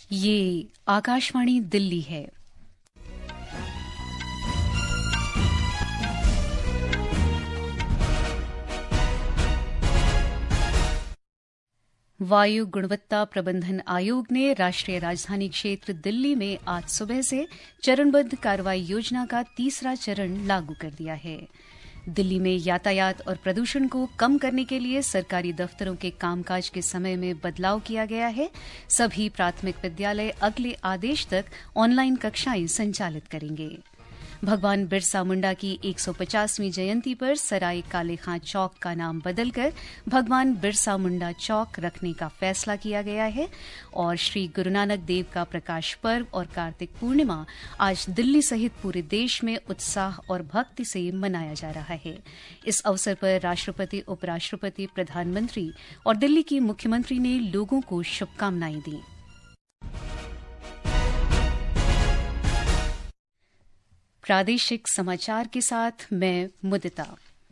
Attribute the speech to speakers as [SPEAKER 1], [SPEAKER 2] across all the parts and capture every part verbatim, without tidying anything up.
[SPEAKER 1] ये आकाशवाणी दिल्ली है। वायु गुणवत्ता प्रबंधन आयोग ने राष्ट्रीय राजधानी क्षेत्र दिल्ली में आज सुबह से चरणबद्ध कार्रवाई योजना का तीसरा चरण लागू कर दिया है। दिल्ली में यातायात और प्रदूषण को कम करने के लिए सरकारी दफ्तरों के कामकाज के समय में बदलाव किया गया है। सभी प्राथमिक विद्यालय अगले आदेश तक ऑनलाइन कक्षाएं संचालित करेंगे। भगवान बिरसा मुंडा की एक सौ पचासवीं जयंती पर सराय काले खां चौक का नाम बदलकर भगवान बिरसा मुंडा चौक रखने का फैसला किया गया है और श्री गुरु नानक देव का प्रकाश पर्व और कार्तिक पूर्णिमा आज दिल्ली सहित पूरे देश में उत्साह और भक्ति से मनाया जा रहा है। इस अवसर पर राष्ट्रपति, उपराष्ट्रपति, प्रधानमंत्री और दिल्ली की मुख्यमंत्री ने लोगों को शुभकामनाएं दी। प्रादेशिक समाचार के साथ मैं मुदिता।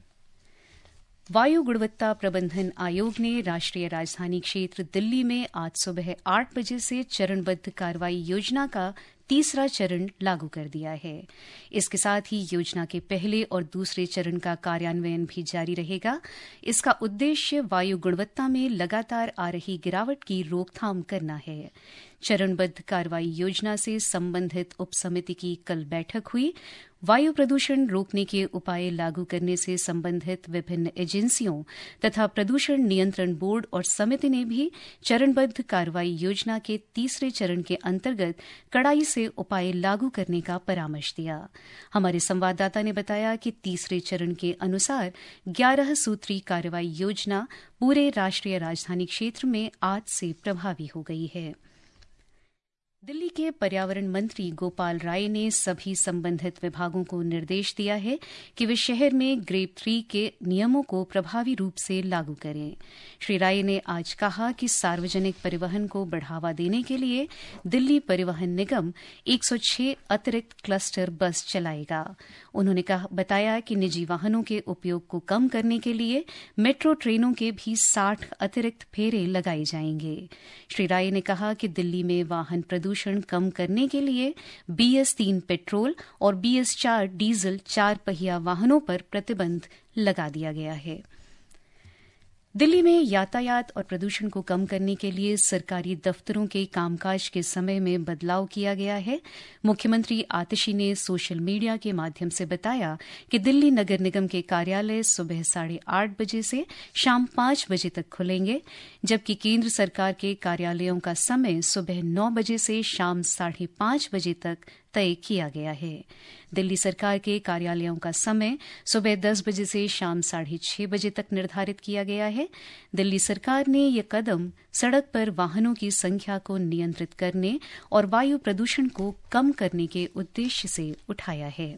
[SPEAKER 1] वायु गुणवत्ता प्रबंधन आयोग ने राष्ट्रीय राजधानी क्षेत्र दिल्ली में आज सुबह आठ बजे से चरणबद्ध कार्रवाई योजना का तीसरा चरण लागू कर दिया है। इसके साथ ही योजना के पहले और दूसरे चरण का कार्यान्वयन भी जारी रहेगा। इसका उद्देश्य वायु गुणवत्ता में लगातार आ रही गिरावट की रोकथाम करना है। चरणबद्ध कार्रवाई योजना से संबंधित उपसमिति की कल बैठक हुई। वायु प्रदूषण रोकने के उपाय लागू करने से संबंधित विभिन्न एजेंसियों तथा प्रदूषण नियंत्रण बोर्ड और समिति ने भी चरणबद्ध कार्रवाई योजना के तीसरे चरण के अंतर्गत कड़ाई से उपाय लागू करने का परामर्श दिया। हमारे संवाददाता ने बताया कि तीसरे चरण के अनुसार ग्यारह सूत्री कार्रवाई योजना पूरे राष्ट्रीय राजधानी क्षेत्र में आज से प्रभावी हो गई है। दिल्ली के पर्यावरण मंत्री गोपाल राय ने सभी संबंधित विभागों को निर्देश दिया है कि वे शहर में ग्रेड थ्री के नियमों को प्रभावी रूप से लागू करें। श्री राय ने आज कहा कि सार्वजनिक परिवहन को बढ़ावा देने के लिए दिल्ली परिवहन निगम एक सौ छह अतिरिक्त क्लस्टर बस चलाएगा। उन्होंने कहा बताया कि निजी वाहनों के उपयोग को कम करने के लिए मेट्रो ट्रेनों के भी साठ अतिरिक्त फेरे लगाए जाएंगे। श्री राय ने कहा कि दिल्ली में वाहन प्रदूषण कम करने के लिए बी एस तीन पेट्रोल और बी एस चार डीजल चार पहिया वाहनों पर प्रतिबंध लगा दिया गया है। दिल्ली में यातायात और प्रदूषण को कम करने के लिए सरकारी दफ्तरों के कामकाज के समय में बदलाव किया गया है। मुख्यमंत्री आतिशी ने सोशल मीडिया के माध्यम से बताया कि दिल्ली नगर निगम के कार्यालय सुबह साढ़े आठ बजे से शाम पांच बजे तक खुलेंगे, जबकि केंद्र सरकार के कार्यालयों का समय सुबह नौ बजे से शाम साढ़े पांच बजे तक तय किया गया है। दिल्ली सरकार के कार्यालयों का समय सुबह दस बजे से शाम साढ़े छह बजे तक निर्धारित किया गया है। दिल्ली सरकार ने यह कदम सड़क पर वाहनों की संख्या को नियंत्रित करने और वायु प्रदूषण को कम करने के उद्देश्य से उठाया है।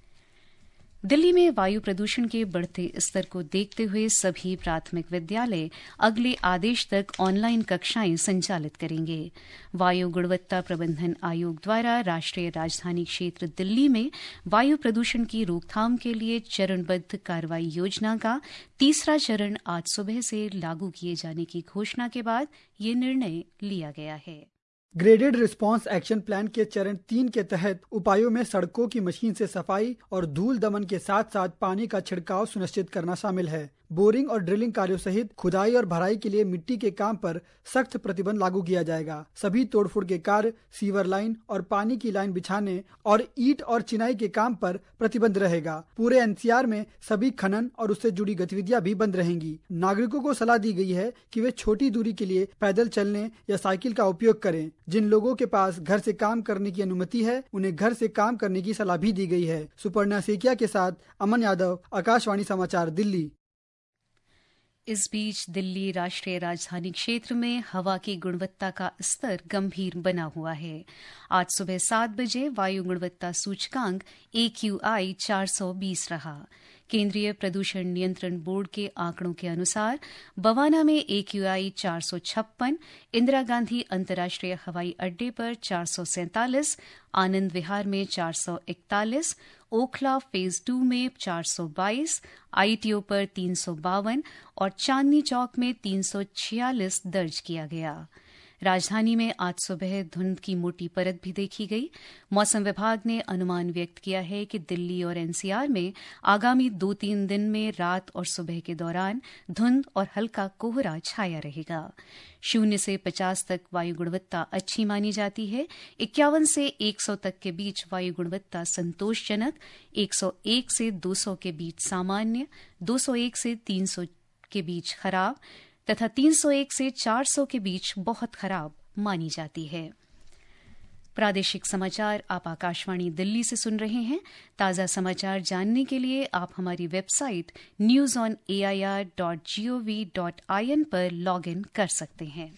[SPEAKER 1] दिल्ली में वायु प्रदूषण के बढ़ते स्तर को देखते हुए सभी प्राथमिक विद्यालय अगले आदेश तक ऑनलाइन कक्षाएं संचालित करेंगे। वायु गुणवत्ता प्रबंधन आयोग द्वारा राष्ट्रीय राजधानी क्षेत्र दिल्ली में वायु प्रदूषण की रोकथाम के लिए चरणबद्ध कार्रवाई योजना का तीसरा चरण आज सुबह से लागू किए जाने की घोषणा के बाद ये निर्णय लिया गया है।
[SPEAKER 2] ग्रेडेड रिस्पांस एक्शन प्लान के चरण तीन के तहत उपायों में सड़कों की मशीन से सफाई और धूल दमन के साथ साथ पानी का छिड़काव सुनिश्चित करना शामिल है। बोरिंग और ड्रिलिंग कार्यों सहित खुदाई और भराई के लिए मिट्टी के काम पर सख्त प्रतिबंध लागू किया जाएगा। सभी तोड़फोड़ के कार्य, सीवर लाइन और पानी की लाइन बिछाने और ईंट और चिनाई के काम पर प्रतिबंध रहेगा। पूरे एन सी आर में सभी खनन और उससे जुड़ी गतिविधियां भी बंद रहेंगी। नागरिकों को सलाह दी गई है कि वे छोटी दूरी के लिए पैदल चलने या साइकिल का उपयोग करें। जिन लोगों के पास घर से काम करने की अनुमति है, उन्हें घर से काम करने की सलाह भी दी गई है। सुपर्णा सेकिया के साथ अमन यादव, आकाशवाणी समाचार, दिल्ली।
[SPEAKER 1] इस बीच दिल्ली राष्ट्रीय राजधानी क्षेत्र में हवा की गुणवत्ता का स्तर गंभीर बना हुआ है। आज सुबह सात बजे वायु गुणवत्ता सूचकांक ए क्यू आई चार सौ बीस रहा। केंद्रीय प्रदूषण नियंत्रण बोर्ड के आंकड़ों के अनुसार बवाना में ए क्यू आई चार सौ छप्पन, इंदिरा गांधी अंतर्राष्ट्रीय हवाई अड्डे पर चार सौ सैंतालीस, आनंद विहार में चार सौ इकतालीस, ओखला फेज टू में चार सौ बाईस, आईटीओ पर तीन सौ बावन और चांदनी चौक में तीन सौ छियालीस दर्ज किया गया। राजधानी में आज सुबह धुंध की मोटी परत भी देखी गई। मौसम विभाग ने अनुमान व्यक्त किया है कि दिल्ली और एनसीआर में आगामी दो तीन दिन में रात और सुबह के दौरान धुंध और हल्का कोहरा छाया रहेगा। शून्य से पचास तक वायु गुणवत्ता अच्छी मानी जाती है। इक्यावन से एक सौ तक के बीच वायु गुणवत्ता संतोषजनक, एक सौ एक से दो सौ के बीच सामान्य, दो सौ एक से तीन सौ के बीच खराब तथा तीन सौ एक से चार सौ के बीच बहुत खराब मानी जाती है। प्रादेशिक समाचार आप आकाशवाणी दिल्ली से सुन रहे हैं। ताज़ा समाचार जानने के लिए आप हमारी website news on A I R dot G O V dot I N पर लॉग इन कर सकते हैं।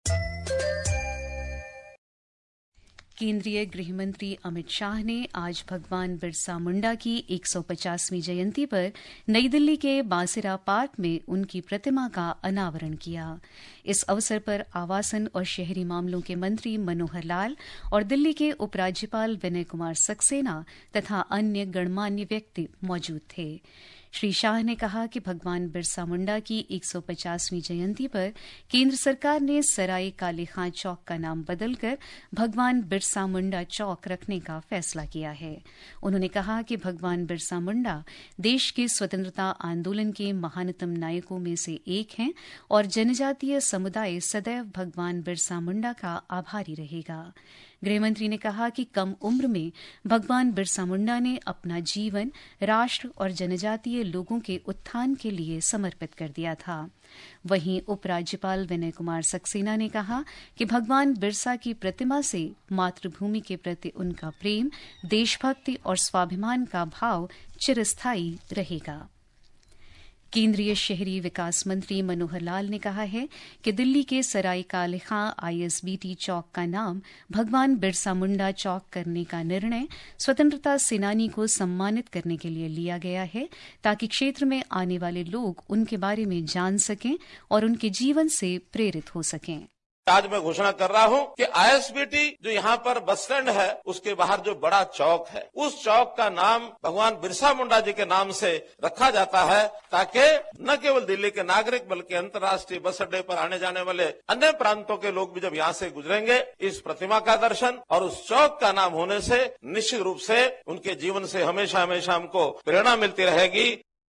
[SPEAKER 1] केंद्रीय गृहमंत्री अमित शाह ने आज भगवान बिरसा मुंडा की एक सौ पचासवीं जयंती पर नई दिल्ली के बांसिरा पार्क में उनकी प्रतिमा का अनावरण किया। इस अवसर पर आवासन और शहरी मामलों के मंत्री मनोहर लाल और दिल्ली के उपराज्यपाल विनय कुमार सक्सेना तथा अन्य गणमान्य व्यक्ति मौजूद थे। श्री शाह ने कहा कि भगवान बिरसा मुंडा की एक सौ पचासवीं जयंती पर केंद्र सरकार ने सराय काले खां चौक का नाम बदलकर भगवान बिरसा मुंडा चौक रखने का फैसला किया है। उन्होंने कहा कि भगवान बिरसा मुंडा देश के स्वतंत्रता आंदोलन के महानतम नायकों में से एक हैं और जनजातीय समुदाय सदैव भगवान बिरसा मुंडा का आभारी रहेगा। गृहमंत्री ने कहा कि कम उम्र में भगवान बिरसा मुंडा ने अपना जीवन राष्ट्र और जनजातीय लोगों के उत्थान के लिए समर्पित कर दिया था। वहीं उपराज्यपाल विनय कुमार सक्सेना ने कहा कि भगवान बिरसा की प्रतिमा से मातृभूमि के प्रति उनका प्रेम, देशभक्ति और स्वाभिमान का भाव चिरस्थायी रहेगा। केंद्रीय शहरी विकास मंत्री मनोहर लाल ने कहा है कि दिल्ली के सराय काले खां आईएसबीटी चौक का नाम भगवान बिरसा मुंडा चौक करने का निर्णय स्वतंत्रता सेनानी को सम्मानित करने के लिए लिया गया है, ताकि क्षेत्र में आने वाले लोग उनके बारे में जान सकें और उनके जीवन से प्रेरित हो सकें।
[SPEAKER 3] आज मैं घोषणा कर रहा हूं कि आईएसबीटी जो यहाँ पर बस स्टैंड है उसके बाहर जो बड़ा चौक है उस चौक का नाम भगवान बिरसा मुंडा जी के नाम से रखा जाता है, ताकि न केवल दिल्ली के नागरिक बल्कि अंतर्राष्ट्रीय बस अड्डे पर आने जाने वाले अन्य प्रांतों के लोग भी जब यहाँ से गुजरेंगे इस प्रतिमा का दर्शन और उस चौक का नाम होने से निश्चित रूप से उनके जीवन से हमेशा हमेशा हमको प्रेरणा मिलती रहेगी।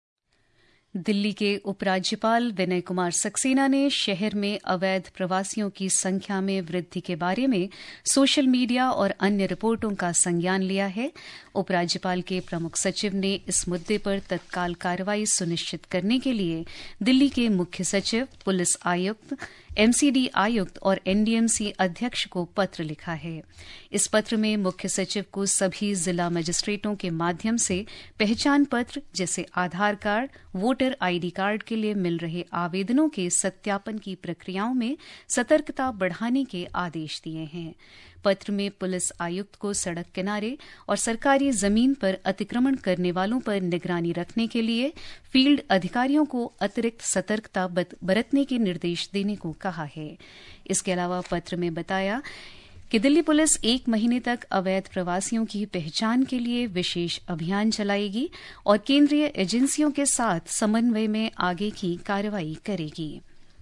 [SPEAKER 1] दिल्ली के उपराज्यपाल विनय कुमार सक्सेना ने शहर में अवैध प्रवासियों की संख्या में वृद्धि के बारे में सोशल मीडिया और अन्य रिपोर्टों का संज्ञान लिया है। उपराज्यपाल के प्रमुख सचिव ने इस मुद्दे पर तत्काल कार्रवाई सुनिश्चित करने के लिए दिल्ली के मुख्य सचिव, पुलिस आयुक्त, एमसीडी आयुक्त और एनडीएमसी अध्यक्ष को पत्र लिखा है। इस पत्र में मुख्य सचिव को सभी जिला मजिस्ट्रेटों के माध्यम से पहचान पत्र जैसे Aadhaar card, voter ID card के लिए मिल रहे आवेदनों के सत्यापन की प्रक्रियाओं में सतर्कता बढ़ाने के आदेश दिए हैं। पत्र में पुलिस आयुक्त को सड़क किनारे और सरकारी जमीन पर अतिक्रमण करने वालों पर निगरानी रखने के लिए फील्ड अधिकारियों को अतिरिक्त सतर्कता बरतने के निर्देश देने को कहा है। इसके अलावा पत्र में बताया कि दिल्ली पुलिस एक महीने तक अवैध प्रवासियों की पहचान के लिए विशेष अभियान चलाएगी और केंद्रीय एजेंसियों के साथ समन्वय में आगे की कार्रवाई करेगी।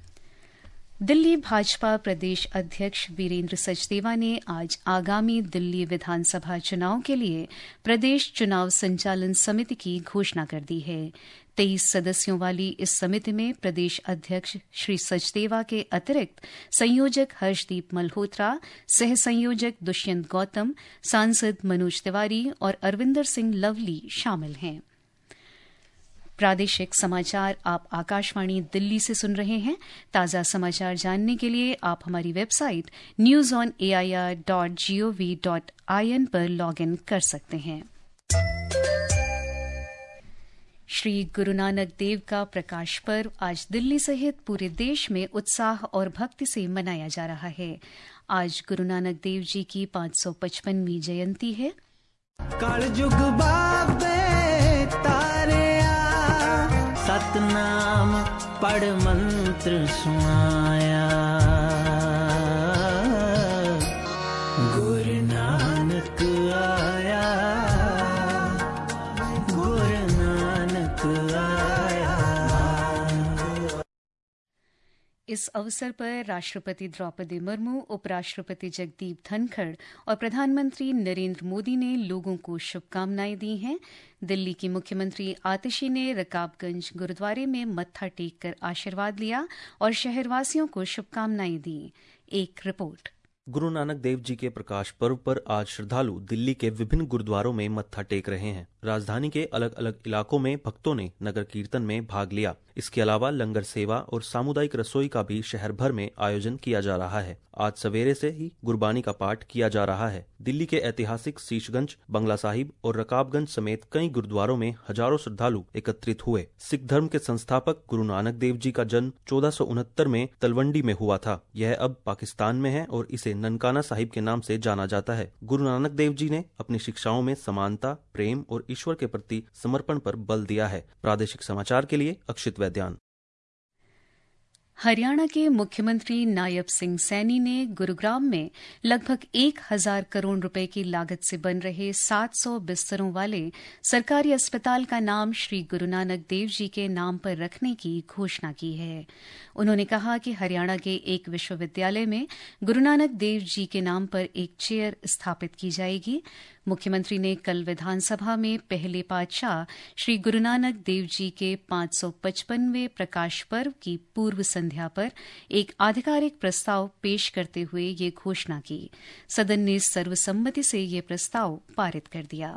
[SPEAKER 1] दिल्ली भाजपा प्रदेश अध्यक्ष वीरेंद्र सचदेवा ने आज आगामी दिल्ली विधानसभा चुनाव के लिए प्रदेश चुनाव संचालन समिति की घोषणा कर दी है। तेईस सदस्यों वाली इस समिति में प्रदेश अध्यक्ष श्री सचदेवा के अतिरिक्त संयोजक हर्षदीप मल्होत्रा, सह संयोजक दुष्यंत गौतम, सांसद मनोज तिवारी और अरविंदर सिंह लवली शामिल हैं। प्रादेशिक समाचार आप आकाशवाणी दिल्ली से सुन रहे हैं। ताज़ा समाचार जानने के लिए आप हमारी website news on A I R dot G O V dot I N पर लॉग इन कर सकते हैं। श्री गुरु नानक देव का प्रकाश पर्व आज दिल्ली सहित पूरे देश में उत्साह और भक्ति से मनाया जा रहा है। आज गुरु नानक देव जी की पांच सौ पचपनवीं जयंती है।
[SPEAKER 4] कलयुग बाबे तारे सतनाम पढ़ मंत्र सुनाया, गुरु नानक आया, गुरु नानक आया।
[SPEAKER 1] इस इस अवसर पर राष्ट्रपति द्रौपदी मुर्मू, उपराष्ट्रपति जगदीप धनखड़ और प्रधानमंत्री नरेंद्र मोदी ने लोगों को शुभकामनाएं दी हैं। दिल्ली की मुख्यमंत्री आतिशी ने रकाबगंज गुरुद्वारे में मत्था टेक कर आशीर्वाद लिया और शहरवासियों को शुभकामनाएं दी। एक रिपोर्ट।
[SPEAKER 5] गुरु नानक देव जी के प्रकाश पर्व पर आज श्रद्धालु दिल्ली के विभिन्न गुरुद्वारों में मत्था टेक रहे हैं। राजधानी के अलग अलग इलाकों में भक्तों ने नगर कीर्तन में भाग लिया। इसके अलावा लंगर सेवा और सामुदायिक रसोई का भी शहर भर में आयोजन किया जा रहा है। आज सवेरे से ही गुरबानी का पाठ किया जा रहा है। दिल्ली के ऐतिहासिक शीशगंज, बंगला साहिब और रकाबगंज समेत कई गुरुद्वारों में हजारों श्रद्धालु एकत्रित हुए। सिख धर्म के संस्थापक गुरु नानक देव जी का जन्म चौदह सौ उनहत्तर में तलवंडी में हुआ था। यह अब पाकिस्तान में है और इसे ननकाना साहिब के नाम से जाना जाता है। गुरु नानक देव जी ने अपनी शिक्षाओं में समानता, प्रेम और ईश्वर के प्रति समर्पण पर बल दिया है। प्रादेशिक समाचार के लिए अक्षित वैद्यान।
[SPEAKER 1] हरियाणा के मुख्यमंत्री नायब सिंह सैनी ने गुरुग्राम में लगभग एक हजार करोड़ रुपए की लागत से बन रहे सात सौ बिस्तरों वाले सरकारी अस्पताल का नाम श्री गुरु नानक देव जी के नाम पर रखने की घोषणा की है। उन्होंने कहा कि हरियाणा के एक विश्वविद्यालय में गुरु नानक देव जी के नाम पर एक चेयर स्थापित की जाएगी। मुख्यमंत्री ने कल विधानसभा में पहले पातशाह श्री गुरु नानक देव जी के पांच सौ पचपनवें प्रकाश पर्व की पूर्व संध्या पर एक आधिकारिक प्रस्ताव पेश करते हुए ये घोषणा की। सदन ने सर्वसम्मति से ये प्रस्ताव पारित कर दिया।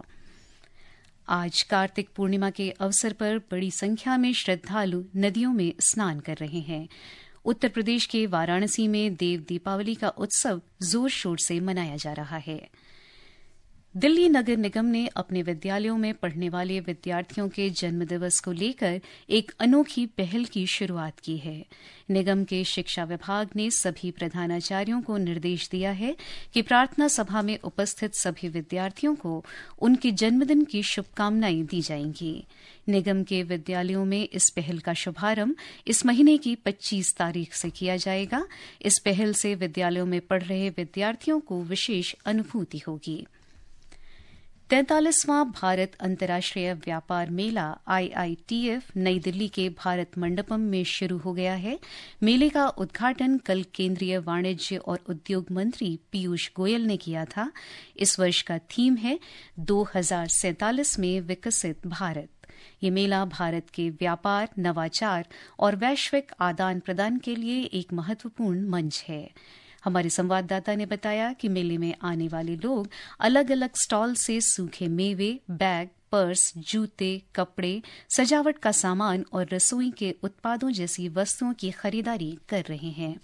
[SPEAKER 1] आज कार्तिक पूर्णिमा के अवसर पर बड़ी संख्या में श्रद्धालु नदियों में स्नान कर रहे हैं। उत्तर प्रदेश के वाराणसी में देव दीपावली का उत्सव जोर शोर से मनाया जा रहा है। दिल्ली नगर निगम ने अपने विद्यालयों में पढ़ने वाले विद्यार्थियों के जन्मदिवस को लेकर एक अनोखी पहल की शुरुआत की है। निगम के शिक्षा विभाग ने सभी प्रधानाचार्यों को निर्देश दिया है कि प्रार्थना सभा में उपस्थित सभी विद्यार्थियों को उनके जन्मदिन की शुभकामनाएं दी जाएंगी। निगम के विद्यालयों में इस पहल का शुभारंभ इस महीने की पच्चीस तारीख से किया जाएगा। इस पहल से विद्यालयों में पढ़ रहे विद्यार्थियों को विशेष अनुभूति होगी। तैंतालीसवां भारत अंतर्राष्ट्रीय व्यापार मेला आई आई टी एफ नई दिल्ली के भारत मंडपम में शुरू हो गया है। मेले का उद्घाटन कल केंद्रीय वाणिज्य और उद्योग मंत्री पीयूष गोयल ने किया था। इस वर्ष का थीम है दो हजार सैंतालीस में विकसित भारत। ये मेला भारत के व्यापार, नवाचार और वैश्विक आदान प्रदान के लिए एक महत्वपूर्ण मंच है। हमारे संवाददाता ने बताया कि मेले में आने वाले लोग अलग अलग स्टॉल से सूखे मेवे, बैग, पर्स, जूते, कपड़े, सजावट का सामान और रसोई के उत्पादों जैसी वस्तुओं की खरीदारी कर रहे हैं।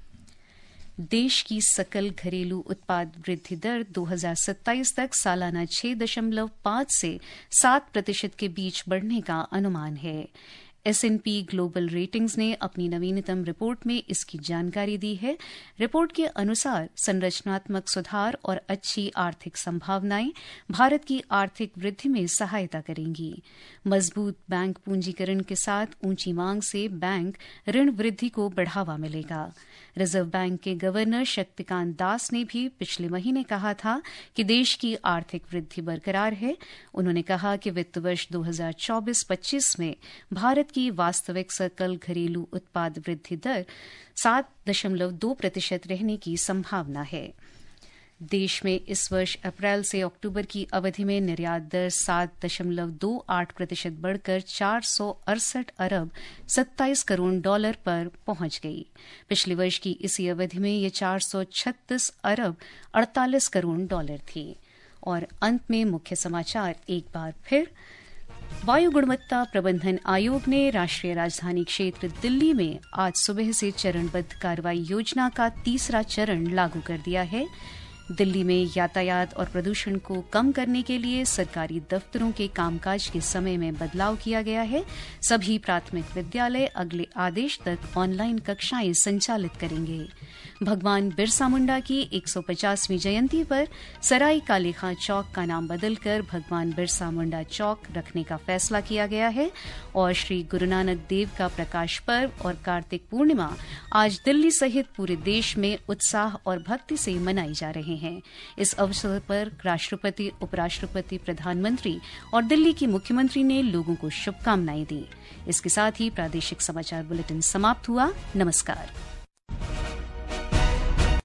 [SPEAKER 1] देश की सकल घरेलू उत्पाद वृद्धि दर दो हजार सत्ताईस तक सालाना छह दशमलव पांच से सात प्रतिशत के बीच बढ़ने का अनुमान है। S and P global ratings ने अपनी नवीनतम रिपोर्ट में इसकी जानकारी दी है। रिपोर्ट के अनुसार संरचनात्मक सुधार और अच्छी आर्थिक संभावनाएं भारत की आर्थिक वृद्धि में सहायता करेंगी। मजबूत बैंक पूंजीकरण के साथ ऊंची मांग से बैंक ऋण वृद्धि को बढ़ावा मिलेगा। रिजर्व बैंक के गवर्नर शक्तिकांत दास ने भी पिछले महीने कहा था कि देश की आर्थिक वृद्धि बरकरार है। उन्होंने कहा कि वित्त वर्ष दो हजार चौबीस पच्चीस में भारत की वास्तविक सकल घरेलू उत्पाद वृद्धि दर सात दशमलव दो प्रतिशत रहने की संभावना है। देश में इस वर्ष अप्रैल से अक्टूबर की अवधि में निर्यात दर सात दशमलव दो आठ प्रतिशत बढ़कर चार सौ अड़सठ अरब सत्ताईस करोड़ डॉलर पर पहुंच गई। पिछले वर्ष की इसी अवधि में ये चार सौ छत्तीस अरब अड़तालीस करोड़ डॉलर थी। और अंत में मुख्य समाचार एक बार फिर। वायु गुणवत्ता प्रबंधन आयोग ने राष्ट्रीय राजधानी क्षेत्र दिल्ली में आज सुबह से चरणबद्ध कार्रवाई योजना का तीसरा चरण लागू कर दिया है। दिल्ली में यातायात और प्रदूषण को कम करने के लिए सरकारी दफ्तरों के कामकाज के समय में बदलाव किया गया है। सभी प्राथमिक विद्यालय अगले आदेश तक ऑनलाइन कक्षाएं संचालित करेंगे। भगवान बिरसा मुंडा की एक सौ पचासवीं जयंती पर सराय काले खां चौक का नाम बदलकर भगवान बिरसा मुंडा चौक रखने का फैसला किया गया है। और श्री गुरु नानक देव का प्रकाश पर्व और कार्तिक पूर्णिमा आज दिल्ली सहित पूरे देश में उत्साह और भक्ति से मनाई जा रहे हैं। इस अवसर पर राष्ट्रपति, उपराष्ट्रपति, प्रधानमंत्री और दिल्ली की मुख्यमंत्री ने लोगों को शुभकामनाएं दी। इसके साथ ही प्रादेशिक समाचार बुलेटिन समाप्त हुआ। नमस्कार।